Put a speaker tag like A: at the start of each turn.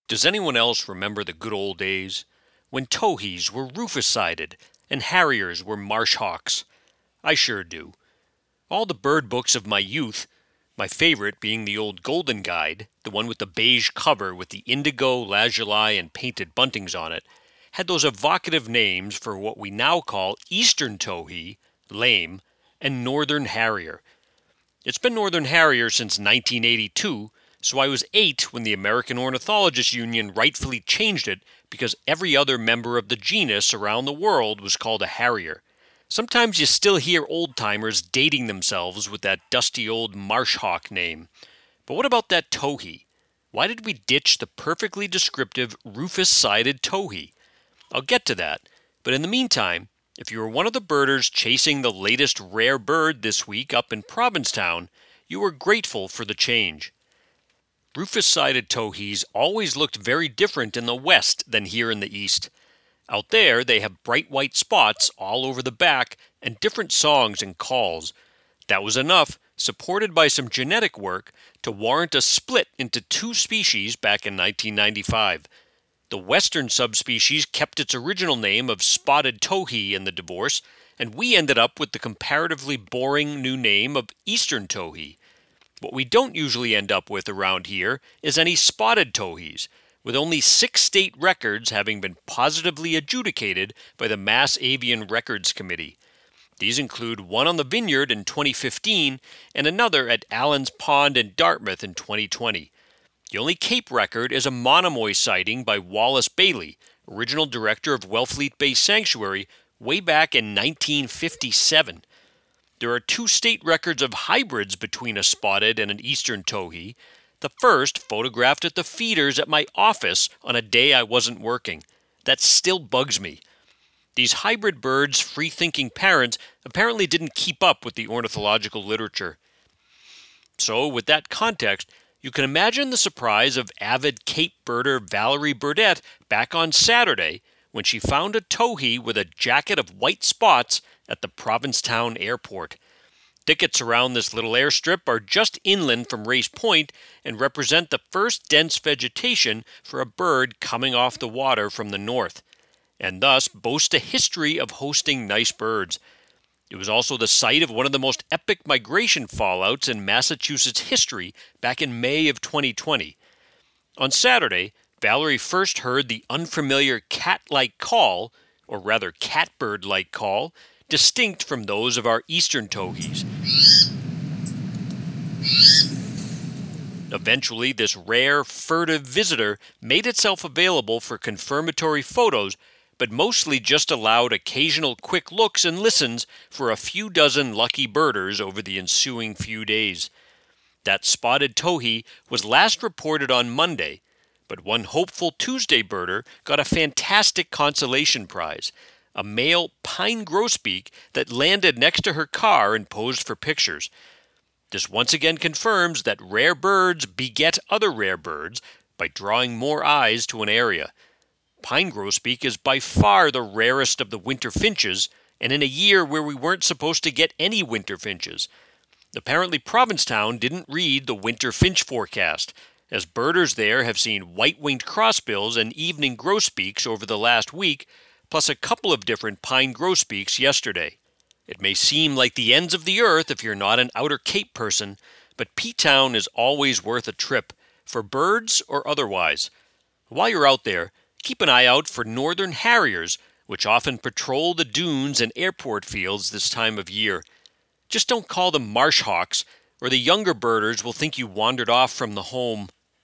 A: Does anyone else remember the good old days when towhees were rufous-sided and harriers were marsh hawks? I sure do. All the bird books of my youth, my favorite being the old Golden Guide, the one with the beige cover with the indigo, lazuli, and painted buntings on it, had those evocative names for what we now call eastern towhee, lame, and northern harrier. It's been northern harrier since 1982, so I was 8 when the American Ornithologists Union rightfully changed it because every other member of the genus around the world was called a harrier. Sometimes you still hear old-timers dating themselves with that dusty old marsh hawk name. But what about that towhee? Why did we ditch the perfectly descriptive rufous-sided towhee? I'll get to that, but in the meantime, if you were one of the birders chasing the latest rare bird this week up in Provincetown, you were grateful for the change. Rufous-sided towhees always looked very different in the west than here in the east. Out there, they have bright white spots all over the back and different songs and calls. That was enough, supported by some genetic work, to warrant a split into 2 species back in 1995. The western subspecies kept its original name of spotted towhee in the divorce, and we ended up with the comparatively boring new name of eastern towhee. What we don't usually end up with around here is any spotted towhees, with only 6 state records having been positively adjudicated by the Mass Avian Records Committee. These include one on the Vineyard in 2015 and another at Allen's Pond in Dartmouth in 2020. The only Cape record is a Monomoy sighting by Wallace Bailey, original director of Wellfleet Bay Sanctuary, way back in 1957. There are 2 state records of hybrids between a spotted and an eastern towhee. The first photographed at the feeders at my office on a day I wasn't working. That still bugs me. These hybrid birds' free-thinking parents apparently didn't keep up with the ornithological literature. So, with that context, you can imagine the surprise of avid Cape birder Valerie Burdett back on Saturday when she found a towhee with a jacket of white spots at the Provincetown Airport. Thickets around this little airstrip are just inland from Race Point and represent the first dense vegetation for a bird coming off the water from the north, and thus boast a history of hosting nice birds. It was also the site of one of the most epic migration fallouts in Massachusetts history back in May of 2020. On Saturday, Valerie first heard the unfamiliar cat-like call, or rather catbird-like call, distinct from those of our eastern towhees. Eventually, this rare, furtive visitor made itself available for confirmatory photos, but mostly just allowed occasional quick looks and listens for a few dozen lucky birders over the ensuing few days. That spotted towhee was last reported on Monday, but one hopeful Tuesday birder got a fantastic consolation prize, a male pine grosbeak that landed next to her car and posed for pictures. This once again confirms that rare birds beget other rare birds by drawing more eyes to an area. Pine grosbeak is by far the rarest of the winter finches, and in a year where we weren't supposed to get any winter finches. Apparently Provincetown didn't read the winter finch forecast, as birders there have seen white-winged crossbills and evening grosbeaks over the last week, plus a couple of different pine grosbeaks yesterday. It may seem like the ends of the earth if you're not an Outer Cape person, but P-Town is always worth a trip, for birds or otherwise. While you're out there, keep an eye out for northern harriers, which often patrol the dunes and airport fields this time of year. Just don't call them marsh hawks, or the younger birders will think you wandered off from the home.